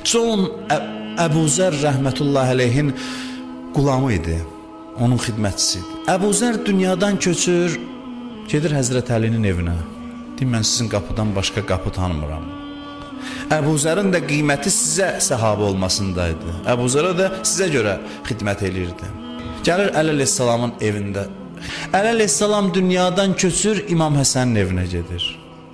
John Əbu Zər rəhmətullahi əleyhin qulamı idi, onun xidmətçisi idi. Əbu Zər dünyadan köçür, gedir Həzrət Əlinin evinə. Deyir, mən sizin qapıdan başqa qapı tanımıram. Əbu Zərin də qiyməti sizə səhabə olmasındaydı. Əbu Zərə də sizə görə xidmət eləyirdi. Gəlir Əli əleyhissalamın evində. Əli əleyhissalam dünyadan köçür, İmam Həsənin evinə gedir.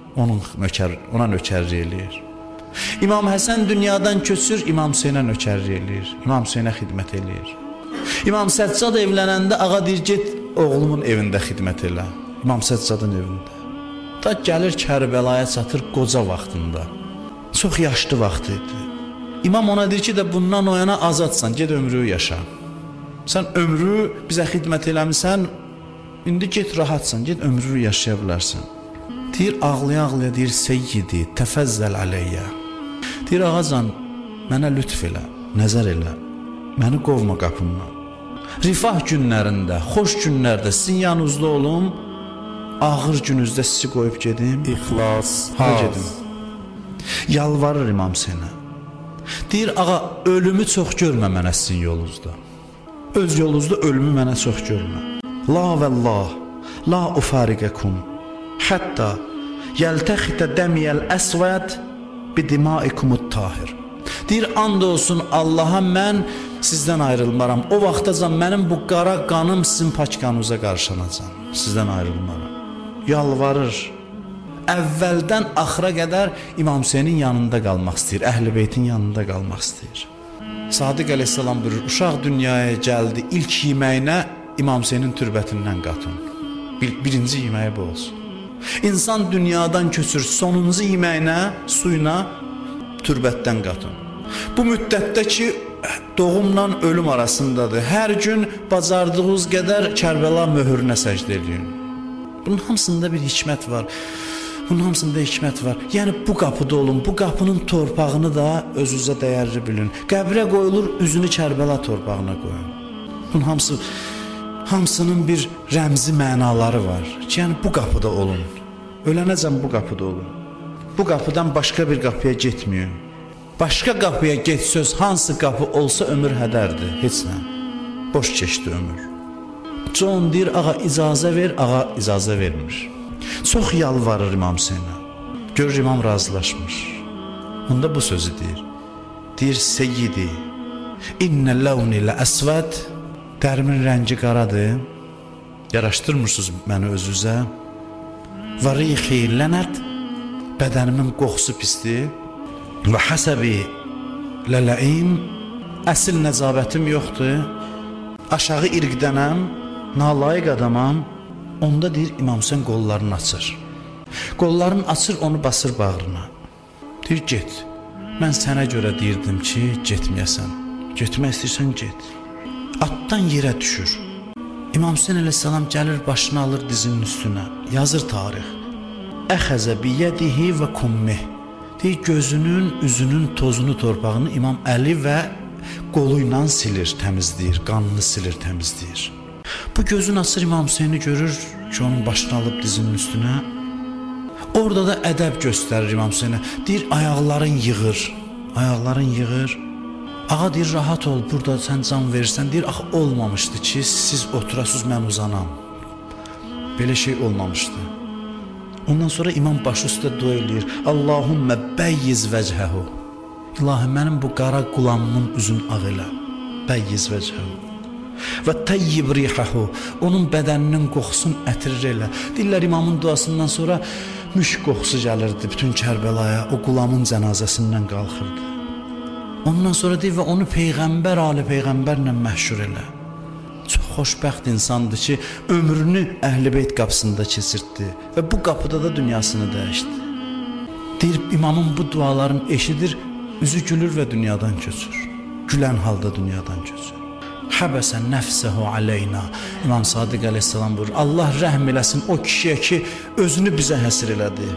Ona nökərlik eləyir. İmam Həsən dünyadan köçür, İmam Hüseynə nökərlik eləyir. İmam Hüseynə xidmət eləyir. İmam Səccad evlənəndə ağa deyir, get oğlumun evində xidmət elə. İmam Səccadın evində. Ta gəlir Kərbəlaya çatır qoca vaxtında. Çox yaşlı vaxtı idi. İmam ona deyir ki, də bundan o yana azadsan, get ömrü yaşa. Sən ömrü bizə xidmət eləmirsən, indi get rahatsan, get ömrü yaşaya bilərsən. Deyir, ağlaya-ağlaya deyir, Seyyidi, təfəzzəl aleyyə. Deyir, ağacan, mənə lütf elə, nəzər elə, məni qovma qapımdan. Rifah günlərində, xoş günlərdə sizin yanınızda olum, ağır günüzdə sizi qoyub gedim. İxlas, gedim. Yalvarır İmam Hüseynə. Deyir, ağa, ölümü çox görmə mənə sizin yolunuzda. Öz yolunuzda ölümü mənə çox görmə. La vəllah, la ufariqəkum. Hətta yəltəxitə dəmiyəl əsvəd bidimaikumut tahir. Deyir, and olsun Allaha, mən sizdən ayrılmaram. O vaxtacan mənim bu qara qanım sizin pak qanınıza qarşılanacaq. Sizdən ayrılmaram. Yalvarır. Əvvəldən axıra qədər İmam Hüseynin yanında qalmaq istəyir. Əhl-i Beytin yanında qalmaq istəyir. Sadiq əleyhissalam buyurur, uşaq dünyaya gəldi, ilk yeməyinə İmam Hüseynin türbətindən qatın. Birinci yeməyi bu olsun. İnsan dünyadan köçür, sonuncu yeməyinə, suyuna türbətdən qatın. Bu müddətdə ki, doğumla ölüm arasındadır. Hər gün bacardığınız qədər Kərbəla möhürünə səcdə edin. Bunun hamısında bir hikmət var. Bunun hamısında hikmət var. Yəni bu qapıda olun, bu qapının torpağını da özünüzə dəyərli bilin. Qəbrə qoyulur, üzünü Kərbəla torpağına qoyun. Bunun hamısının bir rəmzi mənaları var. Yəni bu qapıda olun. Ölənəcən bu qapıda olun. Bu qapıdan başqa bir qapıya getməyin. Başqa qapıya get söz hansı qapı olsa ömür hədərdir. Heç nə. Boş keçdi ömür. John deyir, ağa icazə ver, ağa icazə vermir. Çox yalvarır İmam Hüseynə. Görür İmam razılaşmır. Onda bu sözü deyir. Deyir, Seyyidi, innə ləvni lə əsvəd, dərimin rəngi qaradır, yaraşdırmırsınız məni özünüzə. Və rixi lənət, bədənimin qoxusu pisdir. Və həsəbi lələim, əsil nəcabətim yoxdur. Aşağı irqdənəm, nalayiq adamam. Onda deyir, İmam Hüseyn qollarını açır. Qollarını açır, onu basır bağrına. Deyir, get. Mən sənə görə deyirdim ki, getməyəsən. Getmək istəyirsən, get. Atdan yerə düşür. İmam Hüseyn əleyhissalam gəlir, başını alır dizinin üstünə. Yazır tarix. Əxəzə biyyədihi və kummih. Deyir, gözünün, üzünün tozunu, torpağını İmam Əli və qolu ilə silir, təmizləyir, qanını silir, təmizləyir. Bu gözün açır İmam Hüseyni görür ki, onun başını alıb dizinin üstünə. Orada da ədəb göstərir İmam Hüseynə. Deyir, ayaqların yığır, ayaqların yığır. Ağa deyir, rahat ol, burada sən can verirsən. Deyir, axı olmamışdı ki, siz oturasınız, mən uzanam. Belə şey olmamışdı. Ondan sonra İmam başı üstə dua eləyir. Allahümmə bəyyiz vəchəhu. İlahi, mənim bu qara qulamımın üzün ağ elə. Bəyyiz vəchəhu. Və təyyib rihəhu. Onun bədəninin qoxusun ətirir elə. Deyirlər, İmamın duasından sonra müşk qoxusu gəlirdi bütün Kərbəlaya. O qulamın cənazəsindən qalxırdı. Ondan sonra deyir və onu Peyğəmbər, Ali Peyğəmbərlə məhşur elə. Çox xoşbəxt insandır ki, ömrünü Əhl-i Beyt qapısında keçirtdi və bu qapıda da dünyasını dəyişdi. Deyir, İmamın bu dualarını eşidir, üzü gülür və dünyadan köçür. Gülən halda dünyadan köçür. Həbəsə nəfsəhu aleyna. İmam Sadiq əleyhissalam buyurur, Allah rəhm eləsin o kişiyə ki, özünü bizə həsr elədi.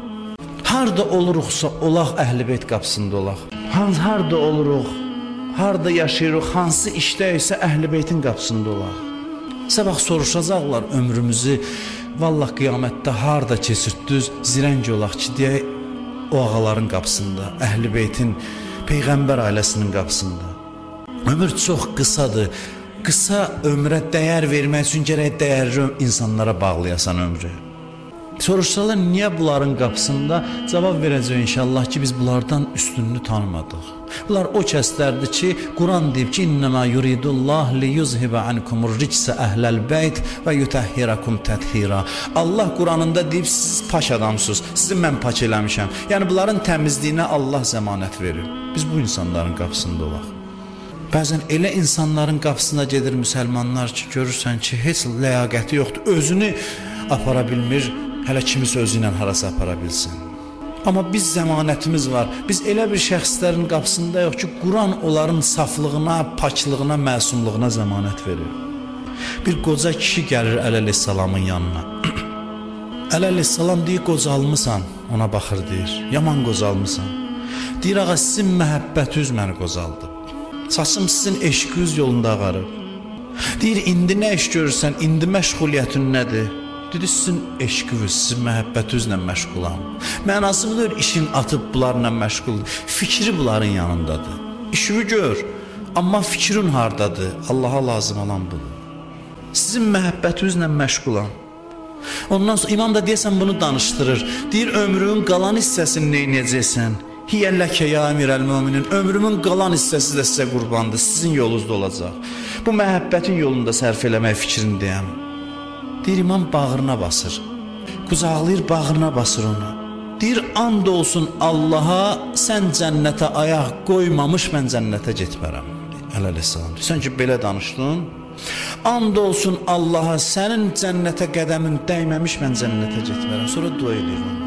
Harda oluruqsa olaq Əhl-i Beyt qapısında olaq. Harda oluruq, harda yaşayırıq, hansı işdəysə Əhl-i Beytin qapısında olaq. Sabah soruşacaqlar ömrümüzü, vallah qiyamətdə harda keçirtdiniz, zirəng olaq ki, deyək o ağaların qapısında, Əhl-i Beytin Peyğəmbər ailəsinin qapısında. Ömür çox qısadır. Qısa ömrə dəyər vermək üçün gərək dəyərli insanlara bağlayasan ömrü. Soruşsalar niyə bunların qapısında? Cavab verəcək inşallah ki, biz bunlardan üstünlüğünü tanımadıq. Bunlar o kəslərdir ki, Quran deyib ki, İnnəmə yuridullah liyuzhibə ankumur ricsə əhləl bəyt və yutəhhirakum təthira. Allah Quranında deyib, siz pak adamsınız, sizi mən pak eləmişəm. Yəni bunların təmizliyinə Allah zəmanət verir. Biz bu insanların qapısında olaq. Bəzən elə insanların qapısına gedir müsəlmanlar ki, görürsən ki, heç ləyaqəti yoxdur, özünü apara bilmir, hələ kimisə özü ilə harasa apara bilsin. Amma biz zəmanətimiz var, biz elə bir şəxslərin qapısında yox ki, Quran onların saflığına, paklığına, məsumluğuna zəmanət verir. Bir qoca kişi gəlir əleyhissalamın yanına. Əleyhissalam deyir, qocalmısan, ona baxır deyir, yaman qocalmısan. Deyir, ağa, sizin məhəbbətiniz məni qocaldıb. Saçım sizin eşqiniz yolunda ağarıb. Deyir, indi nə iş görürsən, indi məşğuliyyətin nədir? Dedi, sizin eşqiniz, sizin məhəbbətinizlə məşğulam. Mənası budur, işin atıb bunlarla məşğuldur. Fikri bunların yanındadır. İşini gör, amma fikrin hardadır? Allaha lazım olan budur. Sizin məhəbbətinizlə məşğulam. Ondan sonra imam da deyəsən bunu danışdırır. Deyir, ömrünün qalan hissəsini neynəyəcəksən? Hiyəlləkə ya əmirəl müminin, ömrümün qalan hissəsi də sizə qurbandır, sizin yolunuzda olacaq. Bu məhəbbətin yolunda sərf eləmək fikrindəyəm. Deyir, imam bağrına basır, qucaqlayır, bağrına basır onu. Deyir, and olsun Allaha, sən cənnətə ayaq qoymamış, mən cənnətə getmərəm. Əleyhissalam, sən ki, belə danışdın, and olsun Allaha, sənin cənnətə qədəmin dəyməmiş, mən cənnətə getmərəm. Sonra dua edir onu.